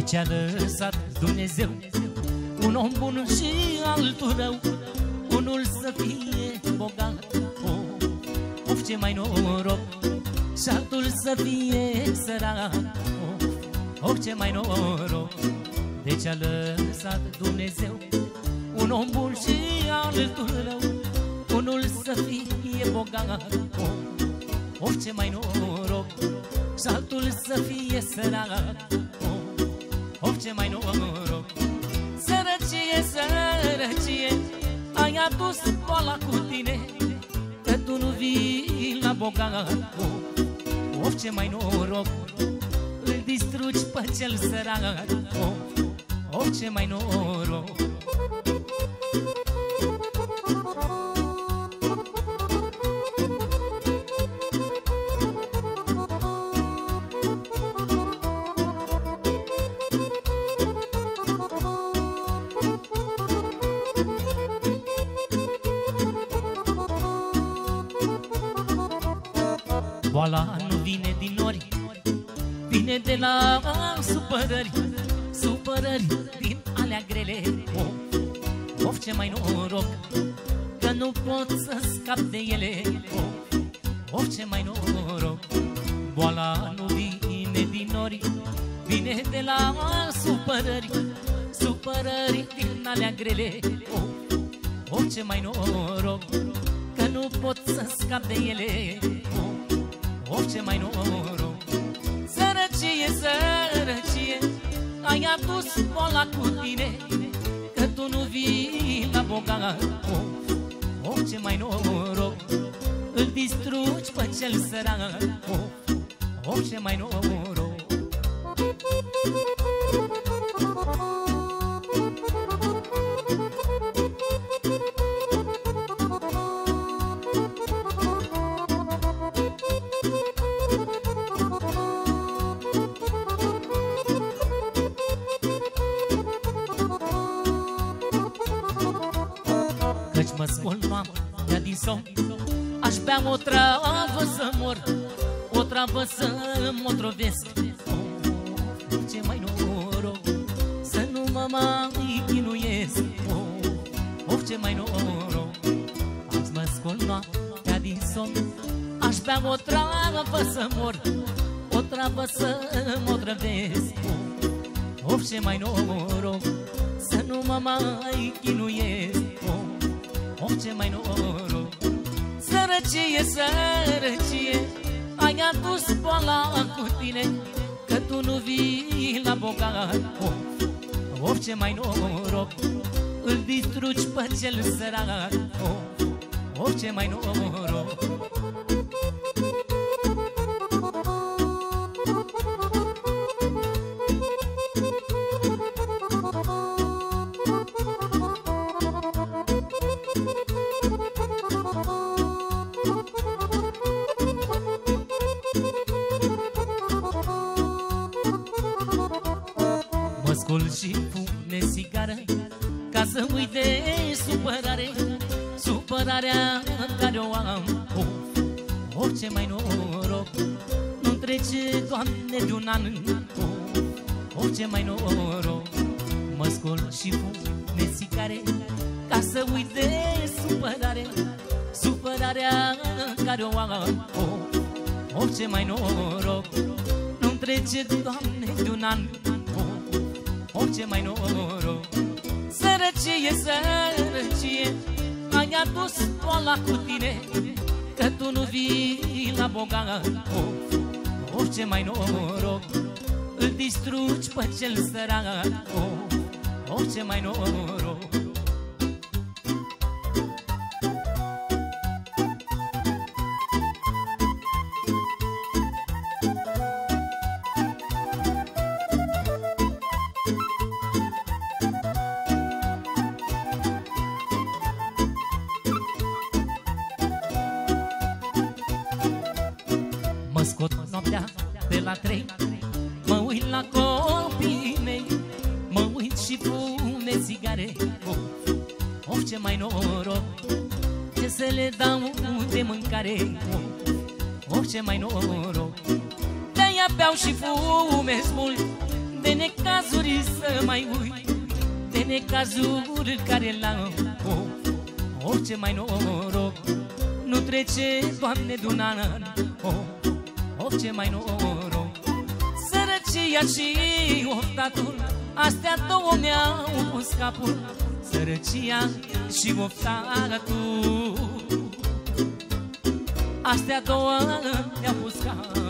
ce-a lăsat Dumnezeu un om bun și altul rău, unul să fie bogat, of ce mai noroc, și altul să fie sărac, of ce mai noroc. De ce-a lăsat Dumnezeu un om bun și altul rău, unul să fie bogat, of ce mai noroc, și altul să fie sărac, of ce mai noroc. Sărăcie, sărăcie, ai adus boala cu tine, că tu nu vii la bogat, of ce mai noroc. Îl distrugi pe cel sărac, of ce mai noroc. Boala nu vine din nori, vine de la supărări, supărări din alea grele, of ce mai noroc, că nu pot să scap de ele, of ce mai noroc. Boala nu vine din nori, vine de la supărări, supărări din alea grele, of ce mai noroc, că nu pot să scap de ele, of ce mai noroc. Sărăcie, sărăcie, ai adus boala cu tine, că tu nu vii la bogat, of ce mai noroc. Îl distrugi pe cel sărac, of ce mai noroc. Căci mă scol noaptea din somn, aș bea o travă să mor, o travă să mă otrovesc, ce mai noroc, să nu mă mai chinuiesc, of ce mai noroc. Azi mă scol noaptea din somn, aș bea o travă să mor, o travă să mă otrăvesc, of ce mai noroc, să nu mă mai chinuiesc, of ce mai noroc. Sărăcie, sărăcie, ai adus boala cu tine, că tu nu vii la bogat, of ce mai noroc. Îl distrugi pe cel sărac, of ce mai noroc. Mă scol și pune sigară ca să uite supărare, supărarea care o am, of ce mai noroc. Nu trece, Doamne, de un an, of ce mai noroc. Mă scol și pune sigare ca să uite supărare, supărarea care o am, of ce mai noroc. Nu trece, Doamne, de un an, of ce mai noroc. Sărăcie, sărăcie, ai adus boala cu tine, că tu nu vii la bogat, of ce mai noroc. Îl distrugi pe cel sărac, of ce mai noroc. Mă scot noaptea pe la 3, mă uit la copiii mei, mă uit și pune sigare, of ce mai noroc, ce să le dau de mâncare, of ce mai noroc. De-aia beau și fumez mult, de necazuri să mai uit, de necazuri care l-am. Ce mai noroc nu trece, Doamne, de-un an. Ce mai noroc. Sărăcia și oftatul, astea două mi-au pus capul. Sărăcia și oftatul, astea două mi-au pus capul.